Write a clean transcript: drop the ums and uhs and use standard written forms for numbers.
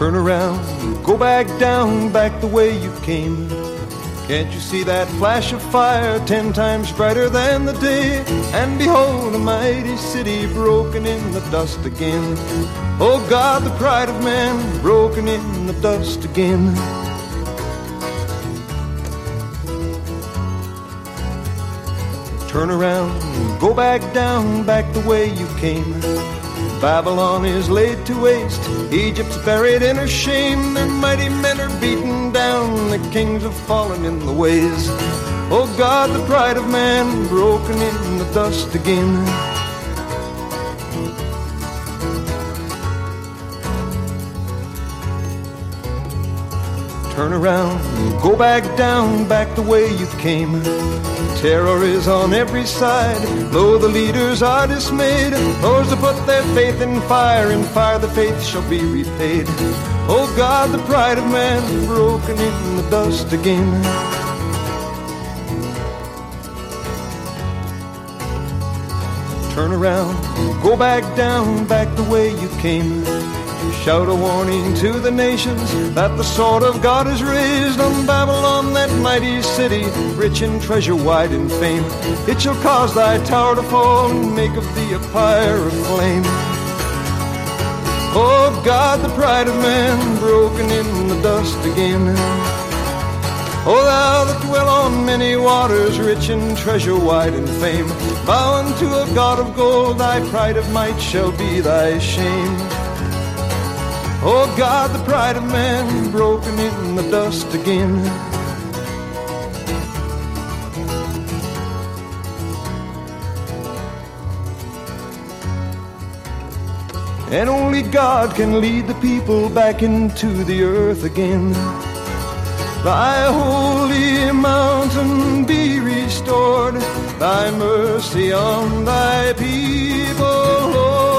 Turn around, go back down, back the way you came. Can't you see that flash of fire 10 times brighter than the day? And behold, a mighty city broken in the dust again. Oh God, the pride of man broken in the dust again. Turn around, go back down, back the way you came. Babylon is laid to waste, Egypt's buried in her shame. Their mighty men are beaten down, the kings have fallen in the ways. Oh God, the pride of man broken in the dust again. Turn around, go back down, back the way you came. Terror is on every side, though the leaders are dismayed. Those that put their faith in fire the faith shall be repaid. Oh God, the pride of man broken in the dust again. Turn around, go back down, back the way you came. Shout a warning to the nations that the sword of God is raised on Babylon, that mighty city, rich in treasure, wide in fame. It shall cause thy tower to fall and make of thee a pyre of flame. Oh God, the pride of man broken in the dust again. O thou that dwell on many waters, rich in treasure, wide in fame, bow unto a God of gold, thy pride of might shall be thy shame. Oh God, the pride of man broken in the dust again. And only God can lead the people back into the earth again. Thy holy mountain be restored, thy mercy on thy people, Lord.